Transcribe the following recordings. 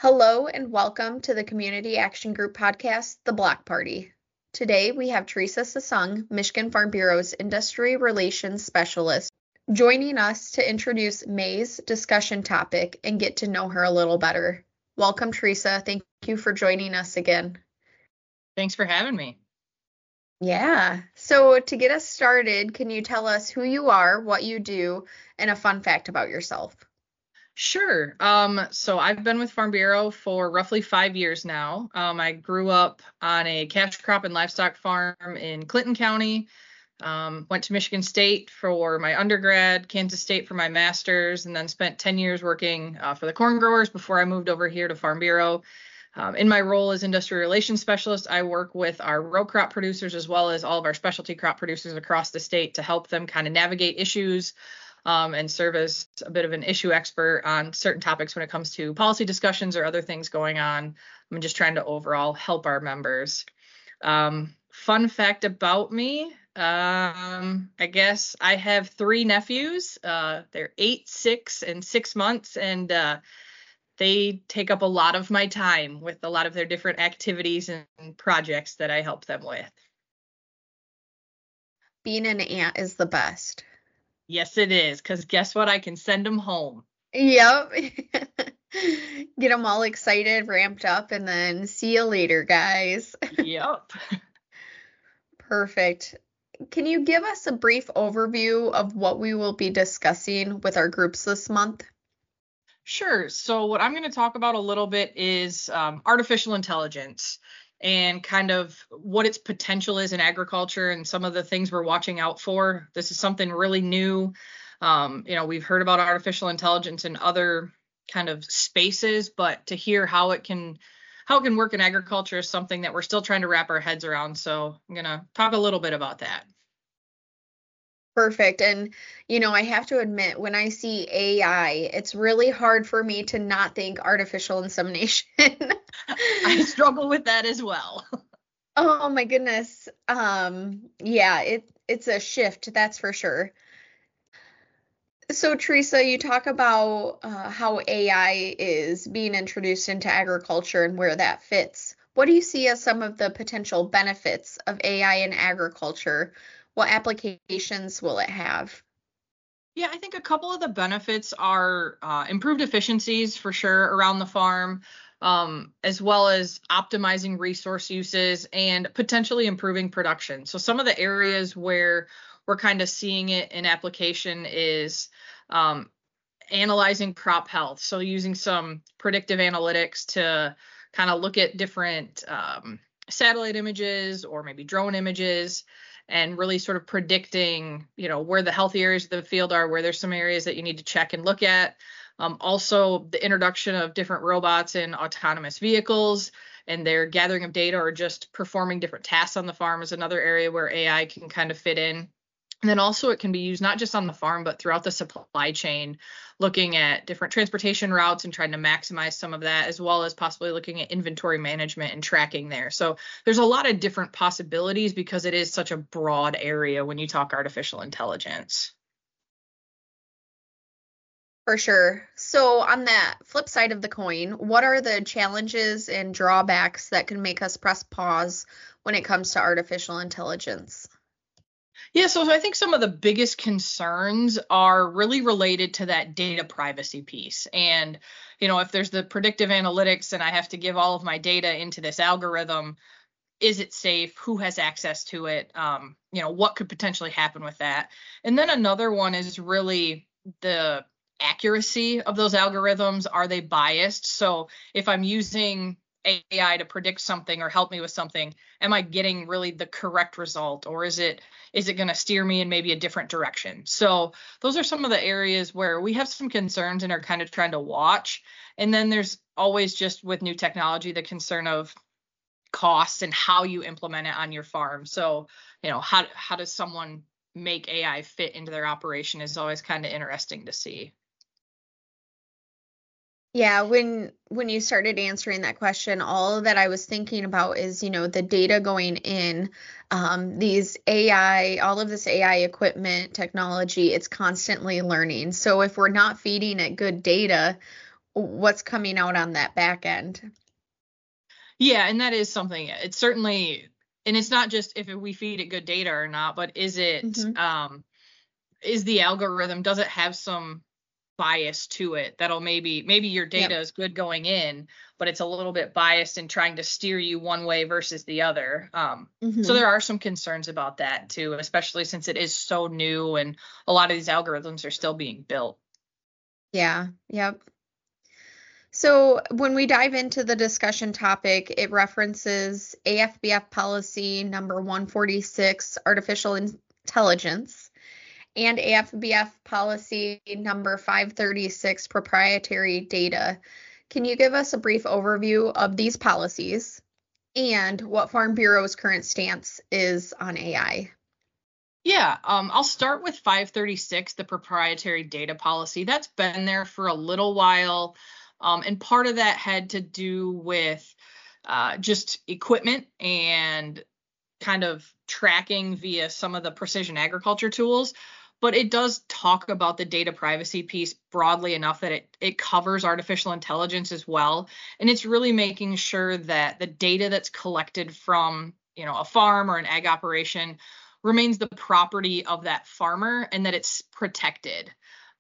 Hello and welcome to the Community Action Group podcast, The Block Party. Today we have Teresa Sasung, Michigan Farm Bureau's Industry Relations Specialist, joining us to introduce May's discussion topic and get to know her a little better. Welcome, Teresa. Thank you for joining us again. Thanks for having me. Yeah. So to get us started, can you tell us who you are, what you do, and a fun fact about yourself? Sure. So I've been with Farm Bureau for roughly 5 years now. I grew up on a cash crop and livestock farm in Clinton County. Went to Michigan State for my undergrad, Kansas State for my master's, and then spent 10 years working for the corn growers before I moved over here to Farm Bureau. In my role as Industry Relations Specialist, I work with our row crop producers as well as all of our specialty crop producers across the state to help them kind of navigate issues and serve as a bit of an issue expert on certain topics when it comes to policy discussions or other things going on. I'm just trying to overall help our members. Fun fact about me, I guess I have 3 nephews. They're 8, 6, and 6 months, and they take up a lot of my time with a lot of their different activities and projects that I help them with. Being an aunt is the best. Yes, it is, because guess what? I can send them home. Yep. Get them all excited, ramped up, and then see you later, guys. Yep. Perfect. Can you give us a brief overview of what we will be discussing with our groups this month? Sure. So what I'm going to talk about a little bit is artificial intelligence and kind of what its potential is in agriculture and some of the things we're watching out for. This is something really new. We've heard about artificial intelligence in other kind of spaces, but to hear how it can work in agriculture is something that we're still trying to wrap our heads around. So I'm going to talk a little bit about that. Perfect. And, I have to admit, when I see AI, it's really hard for me to not think artificial insemination. I struggle with that as well. Oh my goodness. Yeah, it's a shift, that's for sure. So, Teresa, you talk about how AI is being introduced into agriculture and where that fits. What do you see as some of the potential benefits of AI in agriculture? What applications will it have? Yeah, I think a couple of the benefits are improved efficiencies for sure around the farm, as well as optimizing resource uses and potentially improving production. So some of the areas where we're kind of seeing it in application is analyzing crop health. So using some predictive analytics to kind of look at different satellite images or maybe drone images and really sort of predicting, where the healthy areas of the field are, where there's some areas that you need to check and look at. Also, the introduction of different robots and autonomous vehicles and their gathering of data or just performing different tasks on the farm is another area where AI can kind of fit in. And then also it can be used not just on the farm, but throughout the supply chain, looking at different transportation routes and trying to maximize some of that, as well as possibly looking at inventory management and tracking there. So there's a lot of different possibilities because it is such a broad area when you talk artificial intelligence. For sure. So on that flip side of the coin, what are the challenges and drawbacks that can make us press pause when it comes to artificial intelligence? Yeah, so I think some of the biggest concerns are really related to that data privacy piece. And, if there's the predictive analytics and I have to give all of my data into this algorithm, is it safe? Who has access to it? What could potentially happen with that? And then another one is really the accuracy of those algorithms. Are they biased? So if I'm using AI to predict something or help me with something, am I getting really the correct result, or is it going to steer me in maybe a different direction? So those are some of the areas where we have some concerns and are kind of trying to watch. And then there's always, just with new technology, the concern of costs and how you implement it on your farm. So, how does someone make AI fit into their operation is always kind of interesting to see. Yeah, when you started answering that question, all that I was thinking about is, the data going in, these AI, all of this AI equipment technology, it's constantly learning. So if we're not feeding it good data, what's coming out on that back end. Yeah, and that is something. It's certainly, and it's not just if we feed it good data or not, but is the algorithm, does it have some bias to it that'll maybe your data is good going in, but it's a little bit biased in trying to steer you one way versus the other. So there are some concerns about that too, especially since it is so new and a lot of these algorithms are still being built. Yeah, yep. So when we dive into the discussion topic, it references AFBF policy number 146, artificial intelligence, and AFBF policy number 536, proprietary data. Can you give us a brief overview of these policies and what Farm Bureau's current stance is on AI? Yeah, I'll start with 536, the proprietary data policy. That's been there for a little while. And part of that had to do with just equipment and kind of tracking via some of the precision agriculture tools. But it does talk about the data privacy piece broadly enough that it covers artificial intelligence as well. And it's really making sure that the data that's collected from, a farm or an ag operation remains the property of that farmer and that it's protected.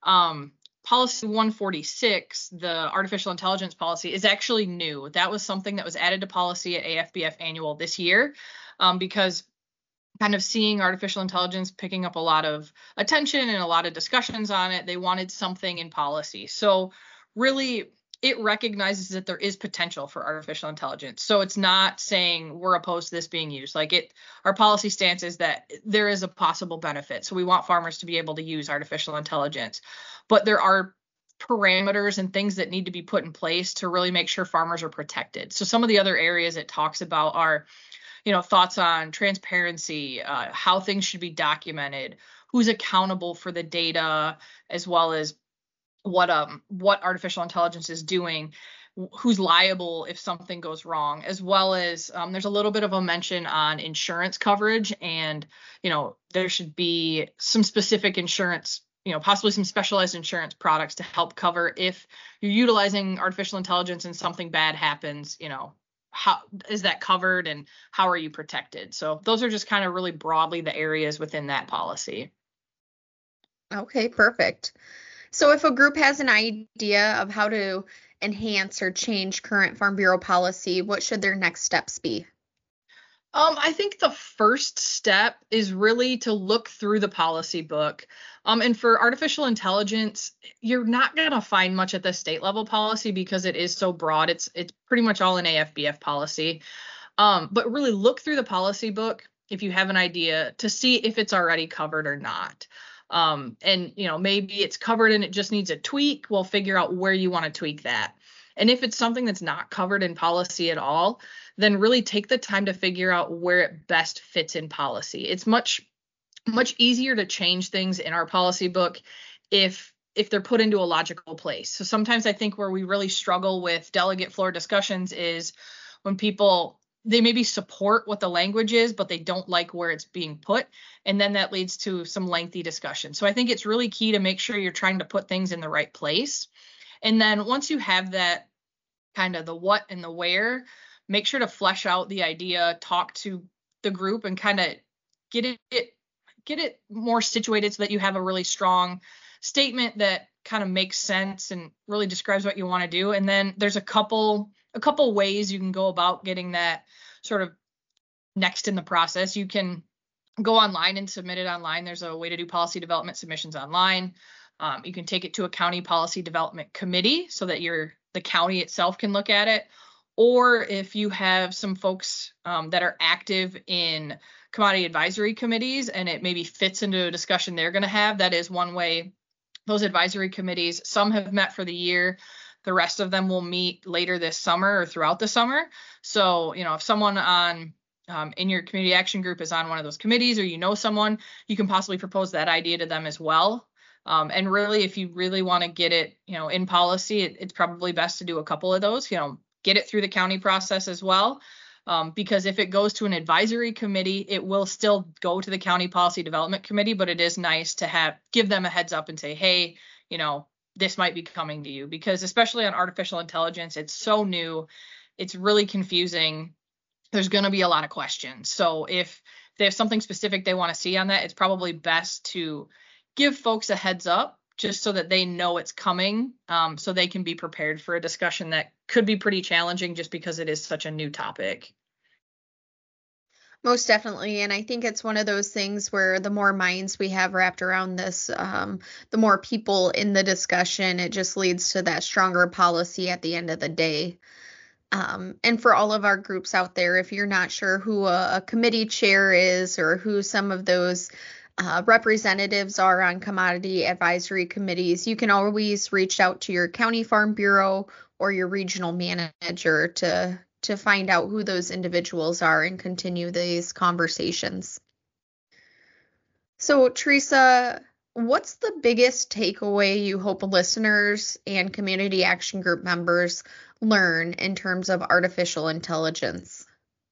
Policy 146, the artificial intelligence policy, is actually new. That was something that was added to policy at AFBF annual this year, because kind of seeing artificial intelligence picking up a lot of attention and a lot of discussions on it, they wanted something in policy. So really, it recognizes that there is potential for artificial intelligence. So it's not saying we're opposed to this being used. Our policy stance is that there is a possible benefit. So we want farmers to be able to use artificial intelligence, but there are parameters and things that need to be put in place to really make sure farmers are protected. So some of the other areas it talks about are, thoughts on transparency, how things should be documented, who's accountable for the data, as well as what artificial intelligence is doing, who's liable if something goes wrong, as well as there's a little bit of a mention on insurance coverage, and there should be some specific insurance, possibly some specialized insurance products to help cover if you're utilizing artificial intelligence and something bad happens, how is that covered and how are you protected? So those are just kind of really broadly the areas within that policy. Okay, perfect. So if a group has an idea of how to enhance or change current Farm Bureau policy, what should their next steps be? I think the first step is really to look through the policy book. And for artificial intelligence, you're not going to find much at the state level policy because it is so broad. It's pretty much all in AFBF policy. But really look through the policy book if you have an idea to see if it's already covered or not. And maybe it's covered and it just needs a tweak. We'll figure out where you want to tweak that. And if it's something that's not covered in policy at all, then really take the time to figure out where it best fits in policy. It's much easier to change things in our policy book if they're put into a logical place. So sometimes I think where we really struggle with delegate floor discussions is when they maybe support what the language is, but they don't like where it's being put. And then that leads to some lengthy discussion. So I think it's really key to make sure you're trying to put things in the right place. And then once you have that kind of the what and the where, make sure to flesh out the idea, talk to the group and kind of get it more situated so that you have a really strong statement that kind of makes sense and really describes what you want to do. And then there's a couple ways you can go about getting that sort of next in the process. You can go online and submit it online. There's a way to do policy development submissions online. You can take it to a county policy development committee so that the county itself can look at it. Or if you have some folks that are active in commodity advisory committees and it maybe fits into a discussion they're going to have, that is one way. Those advisory committees, some have met for the year. The rest of them will meet later this summer or throughout the summer. So, if someone in your community action group is on one of those committees or someone, you can possibly propose that idea to them as well. And really, if you really want to get it, in policy, it's probably best to do a couple of those, get it through the county process as well. Because if it goes to an advisory committee, it will still go to the county policy development committee, but it is nice to give them a heads up and say, hey, this might be coming to you, because especially on artificial intelligence, it's so new, it's really confusing. There's going to be a lot of questions. So if there's something specific they want to see on that, it's probably best to give folks a heads up just so that they know it's coming, so they can be prepared for a discussion that could be pretty challenging just because it is such a new topic. Most definitely. And I think it's one of those things where the more minds we have wrapped around this, the more people in the discussion, it just leads to that stronger policy at the end of the day. And for all of our groups out there, if you're not sure who a committee chair is or who some of those representatives are on commodity advisory committees, you can always reach out to your county farm bureau or your regional manager to find out who those individuals are and continue these conversations. So, Teresa, what's the biggest takeaway you hope listeners and community action group members learn in terms of artificial intelligence?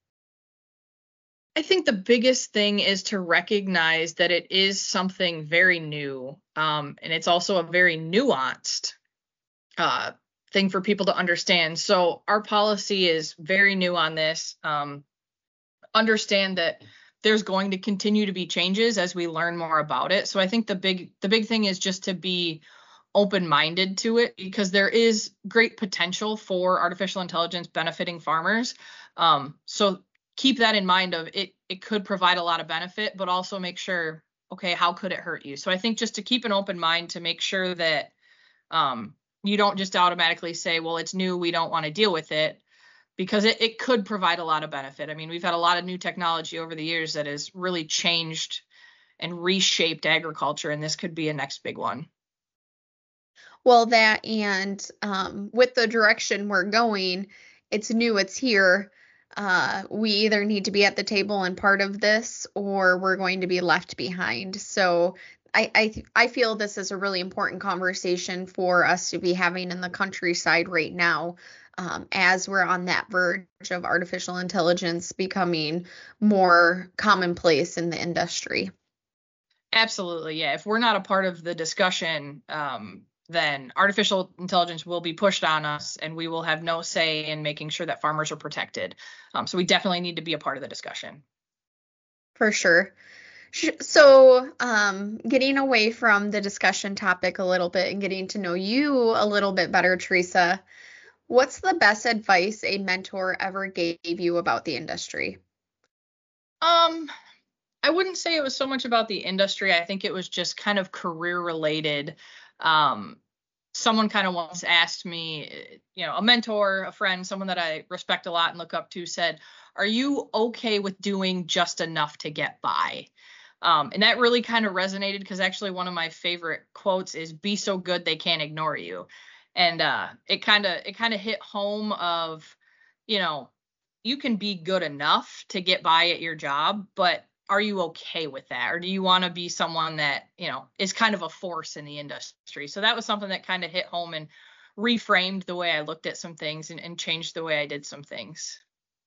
I think the biggest thing is to recognize that it is something very new, and it's also a very nuanced thing for people to understand. So our policy is very new on this. Understand that there's going to continue to be changes as we learn more about it. So I think the big thing is just to be open-minded to it, because there is great potential for artificial intelligence benefiting farmers. So keep that in mind of it could provide a lot of benefit, but also make sure, okay, how could it hurt you? So I think just to keep an open mind to make sure that you don't just automatically say, well, it's new, we don't want to deal with it, because it could provide a lot of benefit. I mean, we've had a lot of new technology over the years that has really changed and reshaped agriculture, and this could be a next big one. Well, that and with the direction we're going, it's new, it's here. We either need to be at the table and part of this, or we're going to be left behind. So I feel this is a really important conversation for us to be having in the countryside right now, as we're on that verge of artificial intelligence becoming more commonplace in the industry. Absolutely, yeah. If we're not a part of the discussion, then artificial intelligence will be pushed on us, and we will have no say in making sure that farmers are protected. So we definitely need to be a part of the discussion. For sure. So, getting away from the discussion topic a little bit and getting to know you a little bit better, Teresa, what's the best advice a mentor ever gave you about the industry? I wouldn't say it was so much about the industry. I think it was just kind of career related. Someone kind of once asked me, a mentor, a friend, someone that I respect a lot and look up to, said, "Are you okay with doing just enough to get by?" And that really kind of resonated, because actually one of my favorite quotes is, "Be so good they can't ignore you." And it kind of hit home of, you can be good enough to get by at your job, but are you okay with that? Or do you want to be someone that, is kind of a force in the industry? So that was something that kind of hit home and reframed the way I looked at some things and changed the way I did some things.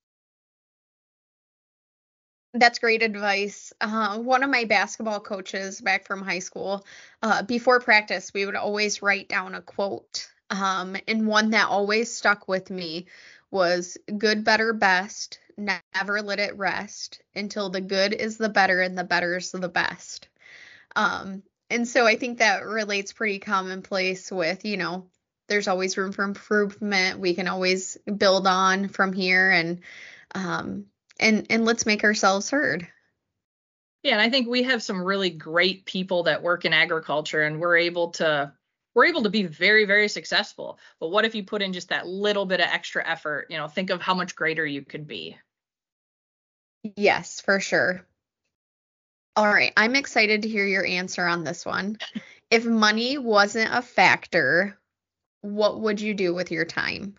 That's great advice. One of my basketball coaches back from high school, before practice, we would always write down a quote. And one that always stuck with me was good, better, best. Never let it rest until the good is the better and the better is the best. And so I think that relates pretty commonplace with, there's always room for improvement. We can always build on from here, and let's make ourselves heard. Yeah, and I think we have some really great people that work in agriculture, and we're able to be very, very successful. But what if you put in just that little bit of extra effort? Think of how much greater you could be. Yes, for sure. All right, I'm excited to hear your answer on this one. If money wasn't a factor, what would you do with your time?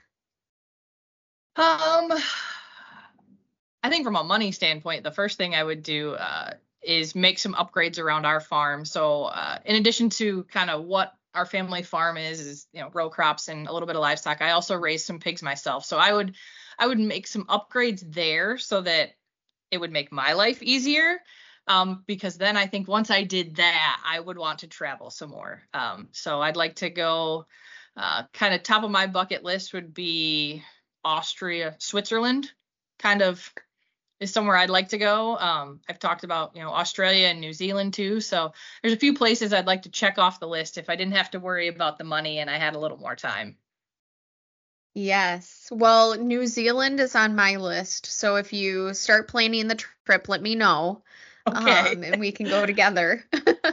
I think from a money standpoint, the first thing I would do is make some upgrades around our farm. So in addition to kind of what our family farm is, row crops and a little bit of livestock, I also raise some pigs myself. So I would make some upgrades there so that it would make my life easier. because then I think once I did that, I would want to travel some more. So I'd like to go, kind of top of my bucket list would be Austria, Switzerland, kind of is somewhere I'd like to go. I've talked about, Australia and New Zealand too. So there's a few places I'd like to check off the list if I didn't have to worry about the money and I had a little more time. Yes. Well, New Zealand is on my list. So if you start planning the trip, let me know. Okay. And we can go together.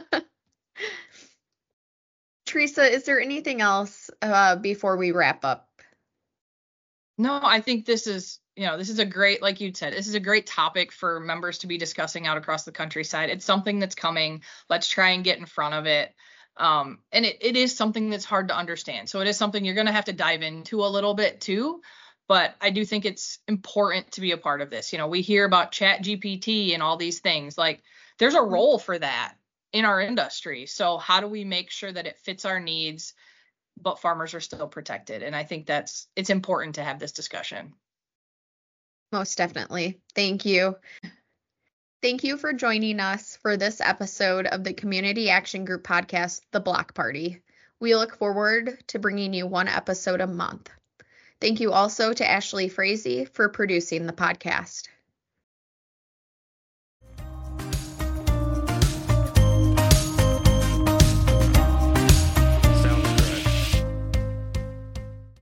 Teresa, is there anything else before we wrap up? No, I think this is a great, like you said, this is a great topic for members to be discussing out across the countryside. It's something that's coming. Let's try and get in front of it. And it is something that's hard to understand. So it is something you're going to have to dive into a little bit too. But I do think it's important to be a part of this. We hear about Chat GPT and all these things. Like, there's a role for that in our industry. So how do we make sure that it fits our needs, but farmers are still protected? And I think it's important to have this discussion. Most definitely. Thank you. Thank you for joining us for this episode of the Community Action Group podcast, The Block Party. We look forward to bringing you one episode a month. Thank you also to Ashley Frazee for producing the podcast.